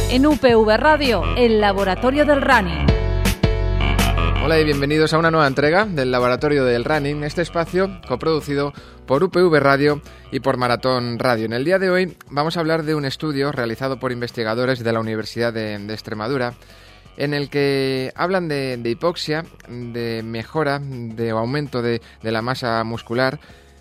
En UPV Radio, el laboratorio del running. Hola y bienvenidos a una nueva entrega del Laboratorio del Running, este espacio coproducido por UPV Radio y por Maratón Radio. En el día de hoy vamos a hablar de un estudio realizado por investigadores de la Universidad de Extremadura, en el que hablan de hipoxia, de mejora, de aumento de la masa muscular.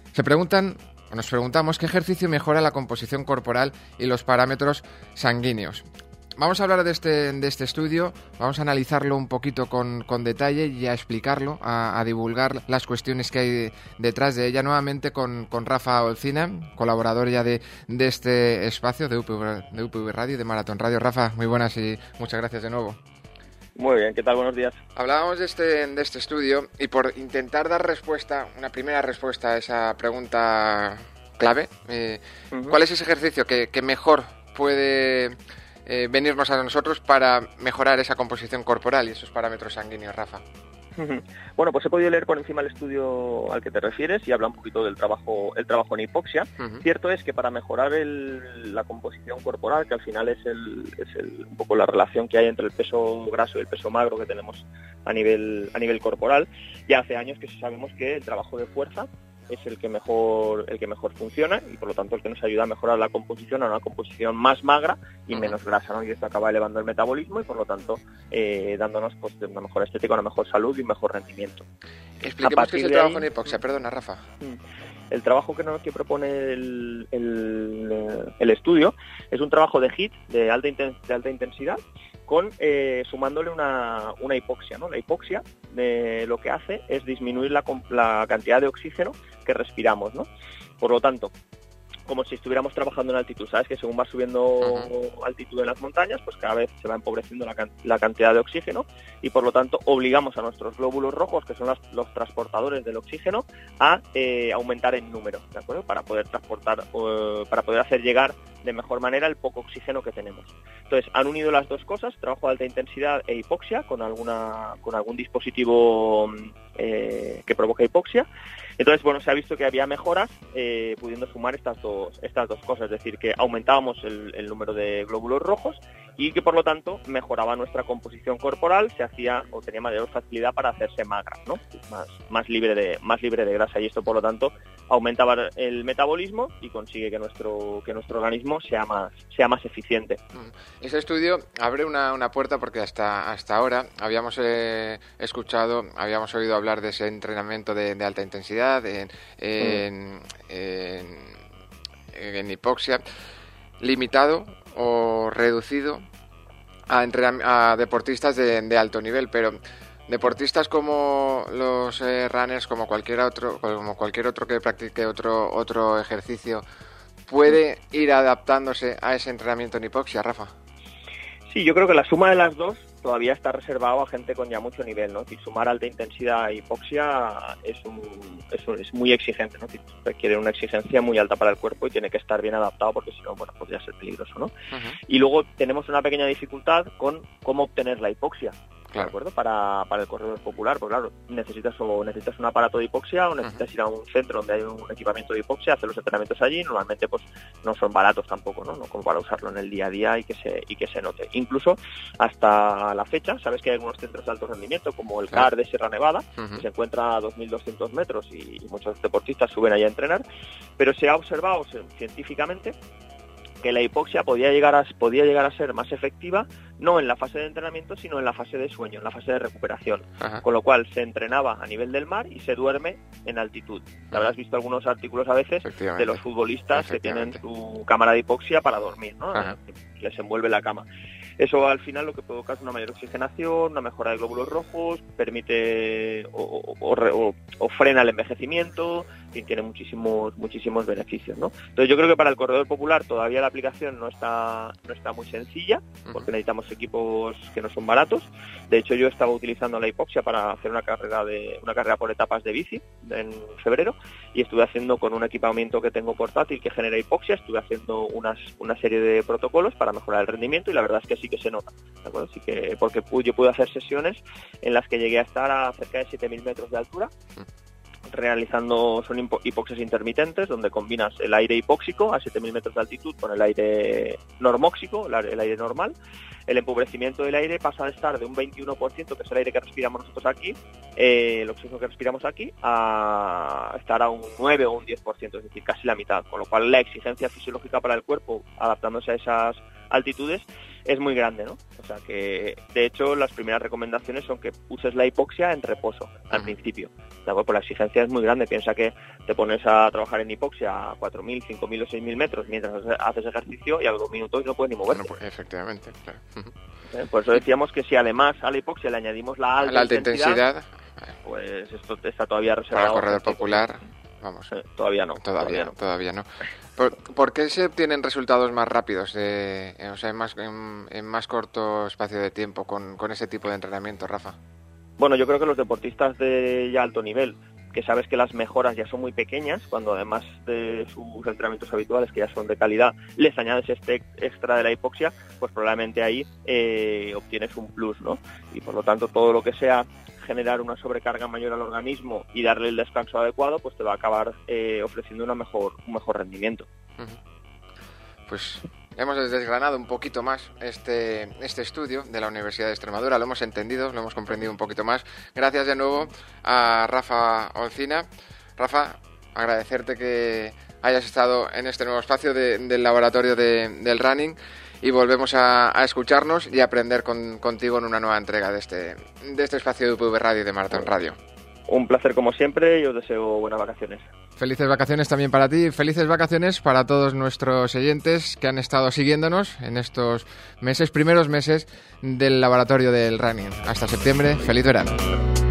Nos preguntamos qué ejercicio mejora la composición corporal y los parámetros sanguíneos. Vamos a hablar de este estudio, vamos a analizarlo un poquito con detalle y a explicarlo, a divulgar las cuestiones que hay detrás de ella, nuevamente con Rafa Olcina, colaborador ya de este espacio de UPV Radio y de Maratón Radio. Rafa, muy buenas y muchas gracias de nuevo. Muy bien, ¿qué tal? Buenos días. Hablábamos de este estudio y por intentar dar una primera respuesta a esa pregunta clave, ¿cuál es ese ejercicio que mejor puede venirnos a nosotros para mejorar esa composición corporal y esos parámetros sanguíneos, Rafa? Bueno, pues he podido leer por encima el estudio al que te refieres y habla un poquito del trabajo en hipoxia. Cierto es que para mejorar la composición corporal, que al final es un poco la relación que hay entre el peso graso y el peso magro que tenemos a nivel corporal, ya hace años que sabemos que el trabajo de fuerza es el que mejor funciona y por lo tanto el que nos ayuda a mejorar la composición a una composición más magra y menos grasa, ¿no? Y esto acaba elevando el metabolismo y por lo tanto dándonos pues una mejor estética, una mejor salud y un mejor rendimiento. Expliquemos qué es el trabajo en hipoxia, perdona Rafa. El trabajo que propone el estudio es un trabajo de HIIT, de alta intensidad, con sumándole una hipoxia, ¿no? La hipoxia lo que hace es disminuir la cantidad de oxígeno que respiramos, ¿no? Por lo tanto, como si estuviéramos trabajando en altitud, ¿sabes? Que según va subiendo altitud en las montañas, pues cada vez se va empobreciendo la cantidad de oxígeno y por lo tanto obligamos a nuestros glóbulos rojos, que son los transportadores del oxígeno, a aumentar en número, ¿de acuerdo? Para poder hacer llegar de mejor manera el poco oxígeno que tenemos. Entonces, han unido las dos cosas, trabajo de alta intensidad e hipoxia, con algún dispositivo que provoca hipoxia. Entonces, bueno, se ha visto que había mejoras pudiendo sumar estas dos cosas, es decir, que aumentábamos el número de glóbulos rojos y que por lo tanto mejoraba nuestra composición corporal, se hacía o tenía mayor facilidad para hacerse magra, ¿no? Más libre de grasa, y esto por lo tanto aumentaba el metabolismo y consigue que nuestro organismo sea más eficiente. Ese estudio abre una puerta porque hasta ahora habíamos oído hablar de ese entrenamiento de alta intensidad en hipoxia, limitado o reducido a deportistas de alto nivel, pero deportistas como los runners, como cualquier otro que practique otro ejercicio, ¿puede ir adaptándose a ese entrenamiento en hipoxia, Rafa? Sí, yo creo que la suma de las dos todavía está reservado a gente con ya mucho nivel, ¿no? Y sumar alta intensidad e hipoxia es muy exigente, ¿no? Requiere una exigencia muy alta para el cuerpo y tiene que estar bien adaptado porque si no, bueno, podría ser peligroso, ¿no? Y luego tenemos una pequeña dificultad con cómo obtener la hipoxia. ¿De acuerdo? Para el corredor popular, pues claro, necesitas un aparato de hipoxia o necesitas ir a un centro donde hay un equipamiento de hipoxia, hacer los entrenamientos allí. Normalmente pues no son baratos tampoco, ¿no? No como para usarlo en el día a día y que se note. Incluso hasta la fecha, sabes que hay algunos centros de alto rendimiento como el CAR de Sierra Nevada, que se encuentra a 2.200 metros y muchos deportistas suben allí a entrenar, pero se ha observado científicamente que la hipoxia podía llegar a ser más efectiva no en la fase de entrenamiento sino en la fase de sueño, en la fase de recuperación. Con lo cual se entrenaba a nivel del mar y se duerme en altitud. Habrás visto algunos artículos a veces de los futbolistas que tienen su cámara de hipoxia para dormir, ¿no? Les envuelve la cama. Eso al final lo que provoca es una mayor oxigenación, una mejora de glóbulos rojos, permite o frena el envejecimiento y tiene muchísimos beneficios, ¿no? Entonces yo creo que para el corredor popular todavía la aplicación no está muy sencilla porque necesitamos equipos que no son baratos. De hecho yo estaba utilizando la hipoxia para hacer una carrera por etapas de bici en febrero y estuve haciendo con un equipamiento que tengo portátil que genera hipoxia, estuve haciendo una serie de protocolos para mejorar el rendimiento y la verdad es que sí que se nota, ¿de acuerdo? Sí que, porque yo pude hacer sesiones en las que llegué a estar a cerca de 7.000 metros de altura son hipoxias intermitentes, donde combinas el aire hipóxico a 7.000 metros de altitud con el aire normóxico, el aire normal. El empobrecimiento del aire pasa de estar de un 21%, que es el aire que respiramos nosotros aquí, el oxígeno que respiramos aquí, a estar a un 9 o un 10%, es decir, casi la mitad. Con lo cual la exigencia fisiológica para el cuerpo, adaptándose a esas altitudes, es muy grande, ¿no? O sea que, de hecho, las primeras recomendaciones son que uses la hipoxia en reposo, al principio. ¿De acuerdo? Pues la exigencia es muy grande. Piensa que te pones a trabajar en hipoxia a 4.000, 5.000 o 6.000 metros mientras haces ejercicio y a los 2 minutos no puedes ni moverte. Bueno, pues, efectivamente, claro. Por eso decíamos que si además a la hipoxia le añadimos la alta intensidad, pues esto está todavía reservado. Para corredor popular, vamos. Todavía no. Todavía no. ¿Por qué se obtienen resultados más rápidos, o sea, en más corto espacio de tiempo con ese tipo de entrenamiento, Rafa? Bueno, yo creo que los deportistas de ya alto nivel, que sabes que las mejoras ya son muy pequeñas, cuando además de sus entrenamientos habituales, que ya son de calidad, les añades este extra de la hipoxia, pues probablemente ahí obtienes un plus, ¿no? Y por lo tanto todo lo que sea generar una sobrecarga mayor al organismo y darle el descanso adecuado, pues te va a acabar ofreciendo un mejor rendimiento. Pues hemos desgranado un poquito más este estudio de la Universidad de Extremadura, lo hemos entendido, lo hemos comprendido un poquito más. Gracias de nuevo a Rafa Olcina. Rafa, agradecerte que hayas estado en este nuevo espacio del laboratorio del running, y volvemos a escucharnos y a aprender contigo en una nueva entrega de este espacio de UPV Radio y de Maratón Radio. Un placer como siempre y os deseo buenas vacaciones. Felices vacaciones también para ti, felices vacaciones para todos nuestros oyentes que han estado siguiéndonos en estos primeros meses del laboratorio del running. Hasta septiembre, feliz verano.